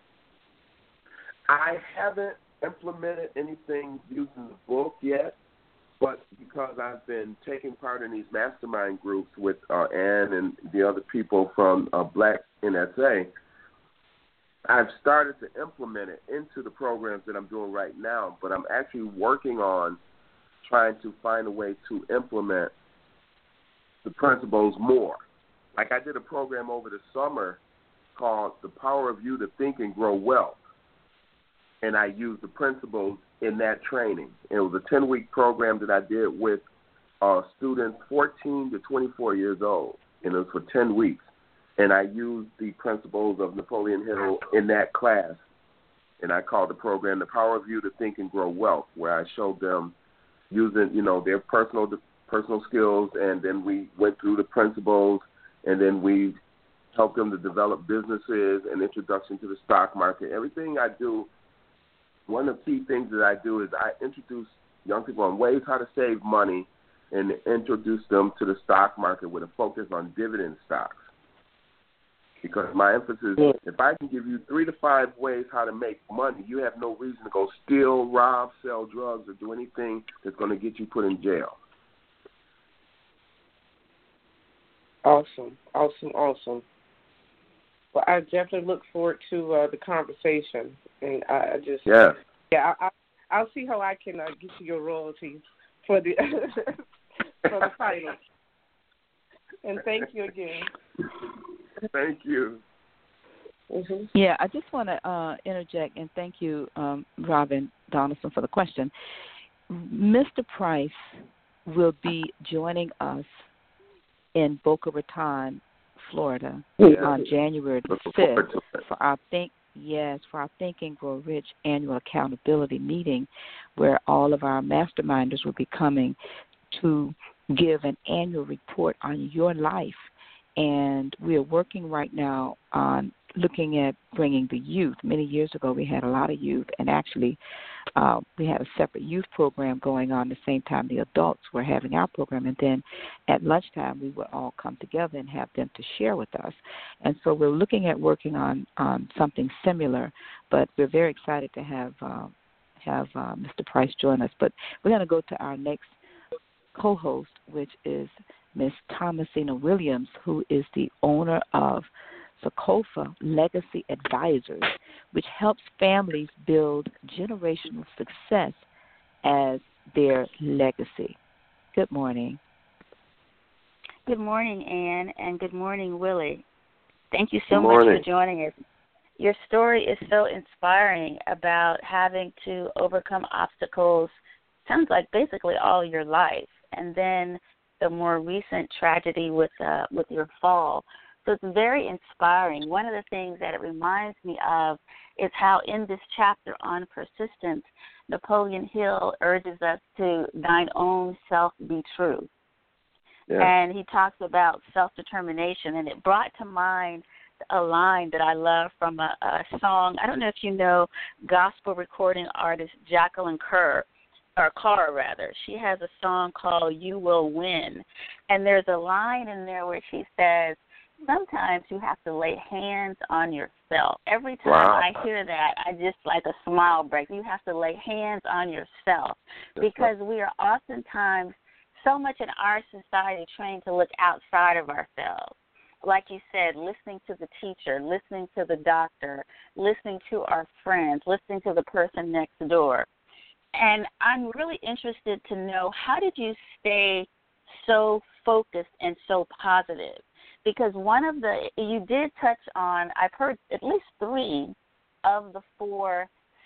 I haven't implemented anything using the book yet, but because I've been taking part in these mastermind groups with uh, Ann and the other people from uh, Black N S A, I've started to implement it into the programs that I'm doing right now, but I'm actually working on trying to find a way to implement the principles more. Like I did a program over the summer called The Power of You to Think and Grow Wealth, and I used the principles in that training. It was a ten-week program that I did with uh, students fourteen to twenty-four years old, and it was for ten weeks. And I used the principles of Napoleon Hill in that class, and I called the program The Power of You to Think and Grow Wealth, where I showed them using, you know, their personal personal skills, and then we went through the principles, and then we helped them to develop businesses and introduction to the stock market. Everything I do, one of the key things that I do is I introduce young people on ways how to save money and introduce them to the stock market with a focus on dividend stocks. Because my emphasis, if I can give you three to five ways how to make money, you have no reason to go steal, rob, sell drugs, or do anything that's going to get you put in jail. Awesome, awesome, awesome. Well, I definitely look forward to uh, the conversation, and I just yeah, yeah, I, I, I'll see how I can uh, get you your royalties for the for the title. And thank you again. Thank you. Mm-hmm. Yeah, I just want to uh, interject and thank you, um, Robin Donaldson, for the question. Mister Price will be joining us in Boca Raton, Florida, yeah. on January the fifth for our think yes for our Think and Grow Rich annual accountability meeting, where all of our masterminders will be coming to give an annual report on your life. And we are working right now on looking at bringing the youth. Many years ago, we had a lot of youth, and actually uh, we had a separate youth program going on at the same time the adults were having our program. And then at lunchtime, we would all come together and have them to share with us. And so we're looking at working on, on something similar, but we're very excited to have, uh, have uh, Mister Price join us. But we're going to go to our next co-host, which is Miss Thomasina Williams, who is the owner of Sokofa Legacy Advisors, which helps families build generational success as their legacy. Good morning. Good morning, Ann, and good morning, Willie. Thank you so Good much morning. for joining us. Your story is so inspiring about having to overcome obstacles, sounds like basically all your life, and then the more recent tragedy with uh, with your fall. So it's very inspiring. One of the things that it reminds me of is how in this chapter on persistence, Napoleon Hill urges us to thine own self be true. Yeah. And he talks about self-determination, and it brought to mind a line that I love from a, a song. I don't know if you know gospel recording artist Jacqueline Kerr, or Carr, rather. She has a song called You Will Win. And there's a line in there where she says, sometimes you have to lay hands on yourself. Every time wow. I hear that, I just like a smile break. You have to lay hands on yourself because we are oftentimes so much in our society trained to look outside of ourselves. Like you said, listening to the teacher, listening to the doctor, listening to our friends, listening to the person next door. And I'm really interested to know, how did you stay so focused and so positive? Because one of the, you did touch on, I've heard at least three of the four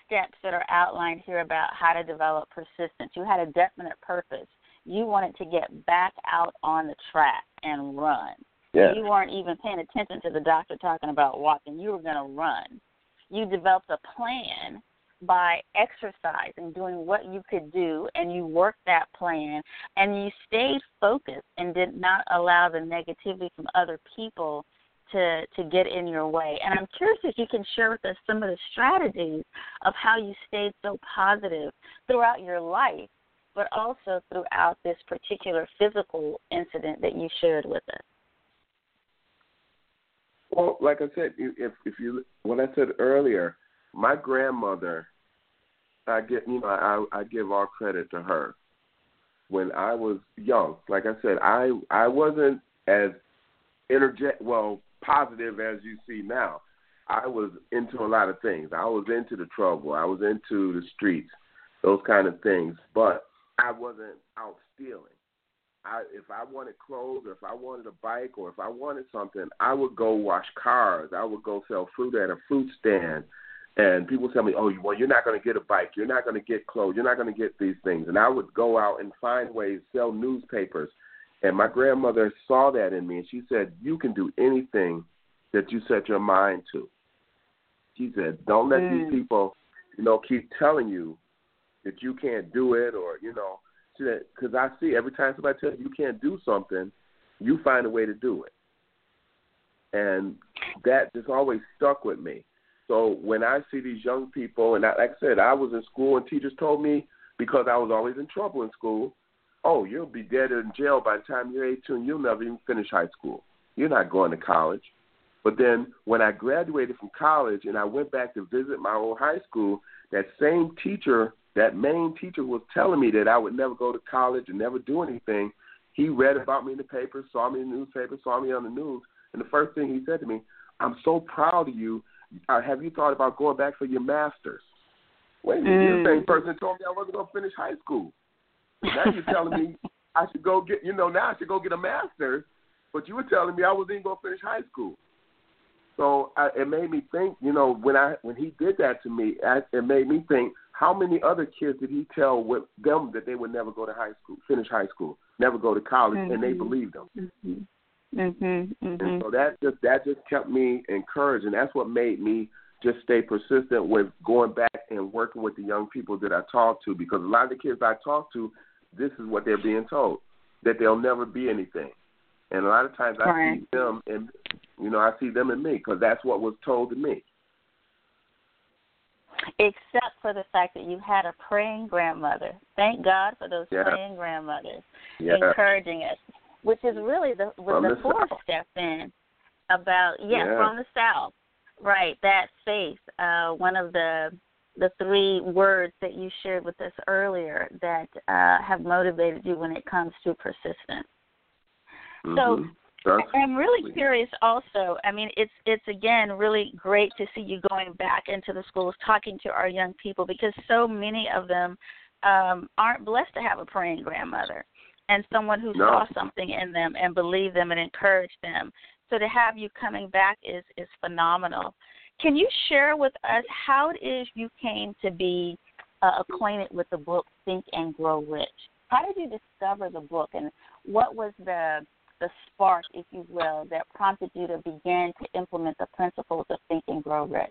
steps that are outlined here about how to develop persistence. You had a definite purpose. You wanted to get back out on the track and run. Yeah. You weren't even paying attention to the doctor talking about walking. You were going to run. You developed a plan by exercising, doing what you could do, and you worked that plan, and you stayed focused and did not allow the negativity from other people to to get in your way. And I'm curious if you can share with us some of the strategies of how you stayed so positive throughout your life, but also throughout this particular physical incident that you shared with us. Well, like I said, if if you what I said earlier, my grandmother, I get you know I I give all credit to her. When I was young, like I said, I I wasn't as energetic, well, positive as you see now. I was into a lot of things. I was into the trouble. I was into the streets, those kind of things. But I wasn't out stealing. I, if I wanted clothes, or if I wanted a bike, or if I wanted something, I would go wash cars. I would go sell fruit at a fruit stand. And people tell me, oh, well, you're not going to get a bike. You're not going to get clothes. You're not going to get these things. And I would go out and find ways, sell newspapers. And my grandmother saw that in me, and she said, you can do anything that you set your mind to. She said, don't let mm. these people, you know, keep telling you that you can't do it, or, you know, because I see every time somebody tells you you can't do something, you find a way to do it. And that just always stuck with me. So when I see these young people, and I, like I said, I was in school and teachers told me, because I was always in trouble in school, oh, you'll be dead in jail by the time you're eighteen. You'll never even finish high school. You're not going to college. But then when I graduated from college and I went back to visit my old high school, that same teacher, that main teacher was telling me that I would never go to college and never do anything. He read about me in the paper, saw me in the newspaper, saw me on the news, and the first thing he said to me, I'm so proud of you. Uh, have you thought about going back for your master's? Wait a minute, mm. you're the same person told me I wasn't going to finish high school. Now you're telling me I should go get, you know, now I should go get a master's, but you were telling me I wasn't even going to finish high school. So I, it made me think, you know, when I when he did that to me, I, it made me think, how many other kids did he tell with them that they would never go to high school, finish high school, never go to college, mm-hmm. and they believed them. Mm-hmm. Mm-hmm. Mm-hmm. And so that just that just kept me encouraged, and that's what made me just stay persistent with going back and working with the young people that I talk to, because a lot of the kids I talk to, this is what they're being told, that they'll never be anything. And a lot of times I right. see them, and you know, I see them in me, because that's what was told to me. Except for the fact that you had a praying grandmother. Thank God for those yeah. praying grandmothers yeah. encouraging us, which is really the, the, the fourth South. step in about, yeah, yeah, from the South. Right, that faith, uh, one of the the three words that you shared with us earlier that uh, have motivated you when it comes to persistence. Mm-hmm. So That's I'm really curious also. I mean, it's it's again really great to see you going back into the schools, talking to our young people, because so many of them um, aren't blessed to have a praying grandmother and someone who no. saw something in them and believed them and encouraged them. So to have you coming back is, is phenomenal. Can you share with us how it is you came to be uh, acquainted with the book Think and Grow Rich? How did you discover the book, and what was the the spark, if you will, that prompted you to begin to implement the principles of Think and Grow Rich?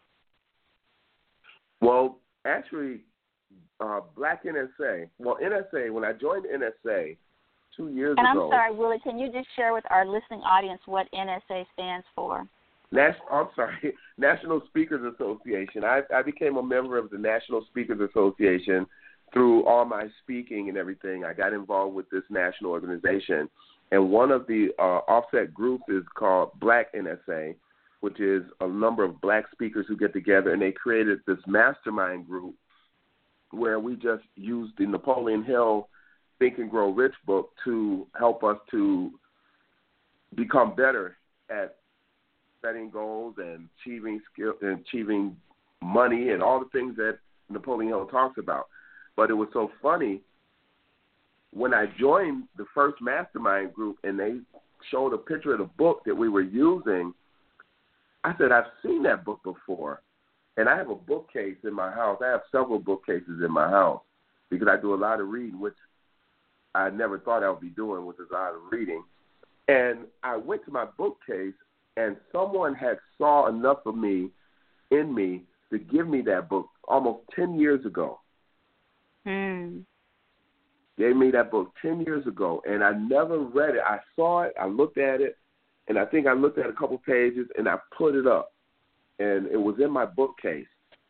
Well, actually, uh, Black N S A, well, N S A, when I joined N S A two years and ago. And I'm sorry, Willie, can you just share with our listening audience what N S A stands for? Nas- I'm sorry, National Speakers Association. I, I became a member of the National Speakers Association through all my speaking and everything. I got involved with this national organization. And one of the uh, offset groups is called Black N S A, which is a number of black speakers who get together, and they created this mastermind group where we just used the Napoleon Hill Think and Grow Rich book to help us to become better at setting goals and achieving skill and achieving money and all the things that Napoleon Hill talks about. But it was so funny. When I joined the first mastermind group and they showed a picture of the book that we were using, I said, I've seen that book before. And I have a bookcase in my house. I have several bookcases in my house because I do a lot of reading, which I never thought I would be doing, which is a lot of reading. And I went to my bookcase, and someone had saw enough of me, in me, to give me that book almost ten years ago. Mm. Gave me that book ten years ago, and I never read it. I saw it, I looked at it, and I think I looked at a couple pages, and I put it up, and it was in my bookcase.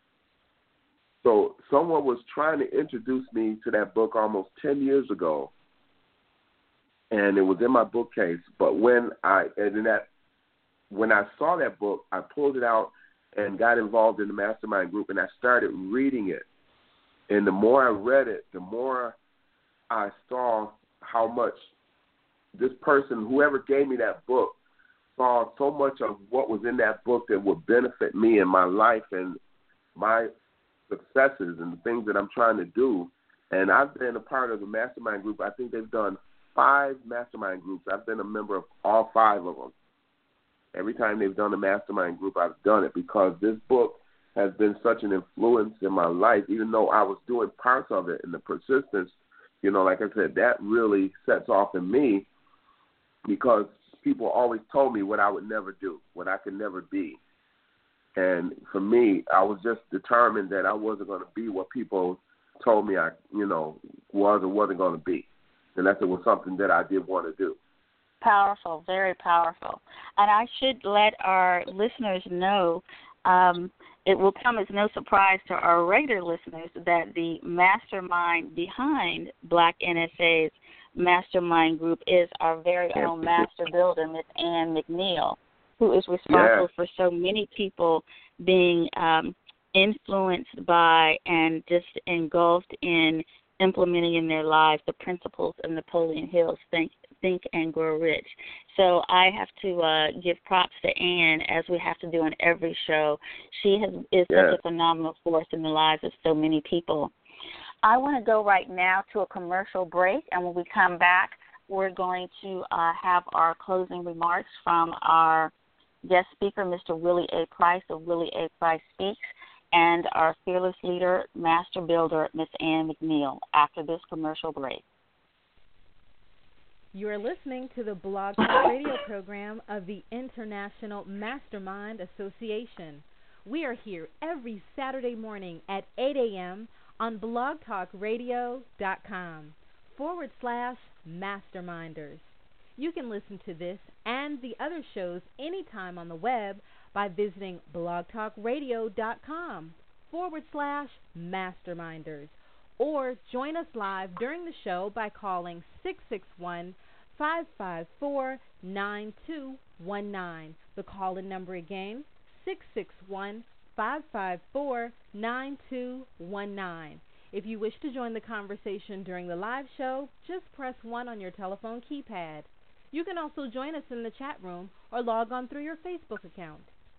So someone was trying to introduce me to that book almost ten years ago, and it was in my bookcase. But when I and in that when I saw that book, I pulled it out and got involved in the mastermind group, and I started reading it. And the more I read it, the more I saw how much this person, whoever gave me that book, saw so much of what was in that book that would benefit me in my life and my successes and the things that I'm trying to do. And I've been a part of the mastermind group. I think they've done five mastermind groups. I've been a member of all five of them. Every time they've done a mastermind group, I've done it because this book has been such an influence in my life, even though I was doing parts of it. And the persistence, you know, like I said, that really sets off in me because people always told me what I would never do, what I could never be. And for me, I was just determined that I wasn't going to be what people told me I, you know, was or wasn't going to be, unless it was something that I did want to do. Powerful, very powerful. And I should let our listeners know, um, it will come as no surprise to our regular listeners that the mastermind behind Black N S A's mastermind group is our very own master builder, Miss Ann McNeil, who is responsible yeah. for so many people being um, influenced by and just engulfed in implementing in their lives the principles of Napoleon Hill's Think, Think and Grow Rich. So I have to uh, give props to Ann, as we have to do on every show. She has, is yeah. such a phenomenal force in the lives of so many people. I want to go right now to a commercial break, and when we come back, we're going to uh, have our closing remarks from our guest speaker, Mister Willie A. Price of Willie A. Price Speaks, and our fearless leader, master builder, Miss Ann McNeil, after this commercial break. You are listening to the Blog Talk Radio program of the International Mastermind Association. We are here every Saturday morning at eight a.m. on blogtalkradio.com forward slash masterminders. You can listen to this and the other shows anytime on the web by visiting blogtalkradio.com forward slash masterminders, or join us live during the show by calling six six one, five five four, nine two one nine. The call-in number again, six six one, five five four, nine two one nine. If you wish to join the conversation during the live show, just press one on your telephone keypad. You can also join us in the chat room or log on through your Facebook account.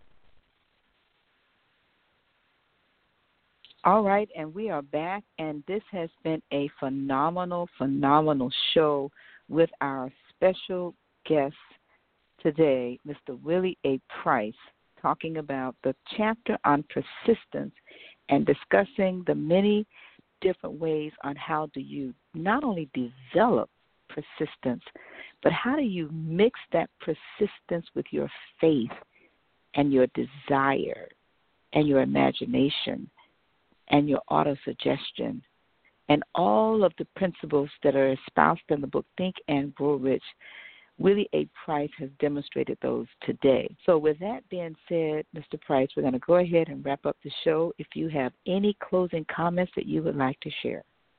All right, and we are back, and this has been a phenomenal, phenomenal show with our special guest today, Mister Willie A. Price, talking about the chapter on persistence and discussing the many different ways on how do you not only develop persistence, but how do you mix that persistence with your faith and your desire and your imagination and your autosuggestion and all of the principles that are espoused in the book Think and Grow Rich. Willie A. Price has demonstrated those today. So with that being said, Mister Price, we're going to go ahead and wrap up the show. If you have any closing comments that you would like to share.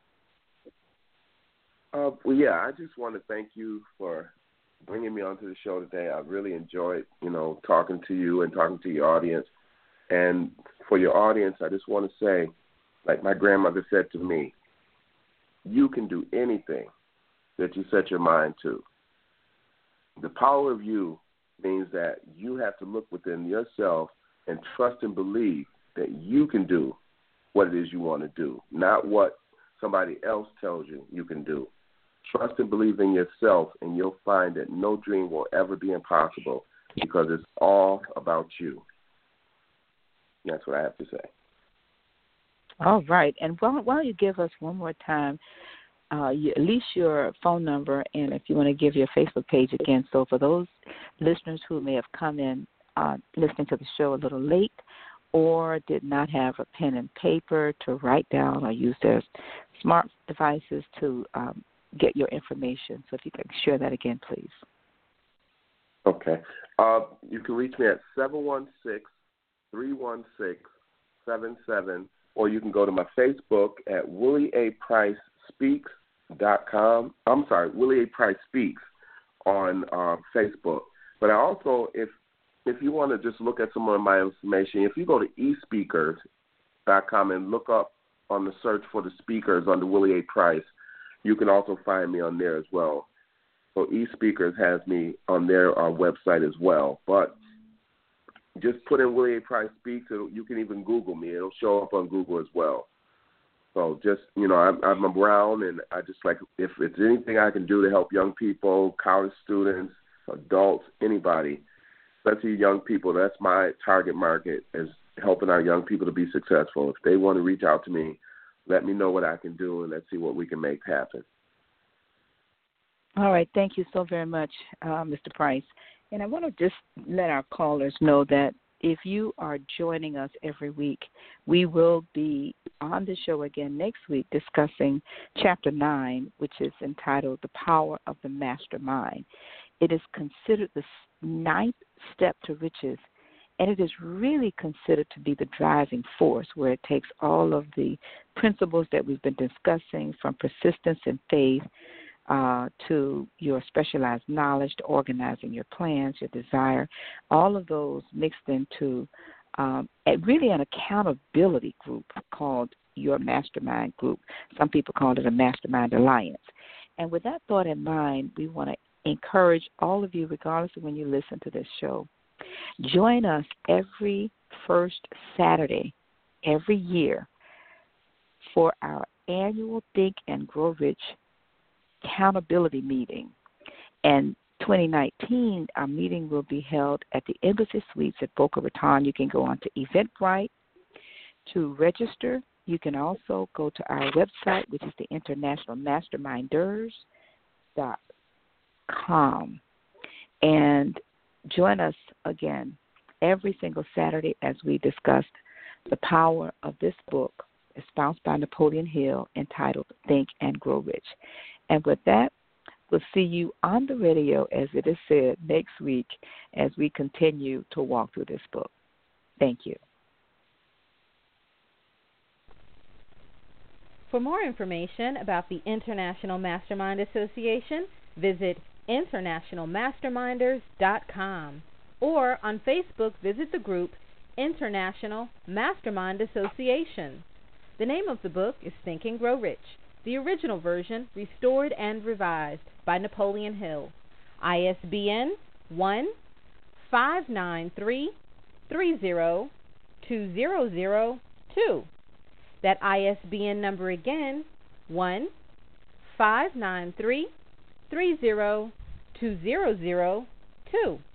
Uh, well, yeah, I just want to thank you for bringing me onto the show today. I really enjoyed, you know, talking to you and talking to your audience. And for your audience, I just want to say, like my grandmother said to me, you can do anything that you set your mind to. The power of you means that you have to look within yourself and trust and believe that you can do what it is you want to do, not what somebody else tells you you can do. Trust and believe in yourself, and you'll find that no dream will ever be impossible because it's all about you. That's what I have to say. All right. And why, why don't you give us one more time, uh, you, at least your phone number, and if you want to give your Facebook page again. So for those listeners who may have come in uh, listening to the show a little late or did not have a pen and paper to write down or use their smart devices to um, get your information. So if you can share that again, please. Okay. Uh, you can reach me at seven one six, three one six, seven seven, or you can go to my Facebook at Willie A. Price Speaks dot com. I'm sorry, Willie A. Price Speaks on uh, Facebook. But I also, if if you want to just look at some of my information, if you go to e speakers dot com and look up on the search for the speakers under Willie A. Price, you can also find me on there as well. So eSpeakers has me on their uh, website as well. But just put in Willie A. Price Speaks. It'll, you can even Google me. It'll show up on Google as well. So just, you know, I'm, I'm around, and I just like, if it's anything I can do to help young people, college students, adults, anybody, especially young people, that's my target market, is helping our young people to be successful. If they want to reach out to me, let me know what I can do, and let's see what we can make happen. All right. Thank you so very much, uh, Mister Price. And I want to just let our callers know that if you are joining us every week, we will be on the show again next week discussing Chapter nine, which is entitled The Power of the Mastermind. It is considered the ninth step to riches, and it is really considered to be the driving force, where it takes all of the principles that we've been discussing, from persistence and faith uh, to your specialized knowledge, to organizing your plans, your desire, all of those mixed into um, a, really an accountability group called your mastermind group. Some people call it a mastermind alliance. And with that thought in mind, we want to encourage all of you, regardless of when you listen to this show, join us every first Saturday every year for our annual Think and Grow Rich accountability meeting. And twenty nineteen, our meeting will be held at the Embassy Suites at Boca Raton. You can go on to Eventbrite to register. You can also go to our website, which is the international masterminders dot com, and join us again every single Saturday as we discuss the power of this book, espoused by Napoleon Hill, entitled Think and Grow Rich. And with that, we'll see you on the radio, as it is said, next week as we continue to walk through this book. Thank you. For more information about the International Mastermind Association, visit international masterminders dot com, or on Facebook, visit the group International Mastermind Association. The name of the book is Think and Grow Rich, the original version restored and revised by Napoleon Hill. I S B N one five nine three three zero two zero zero two. That I S B N number again, one five nine three three zero two zero zero two.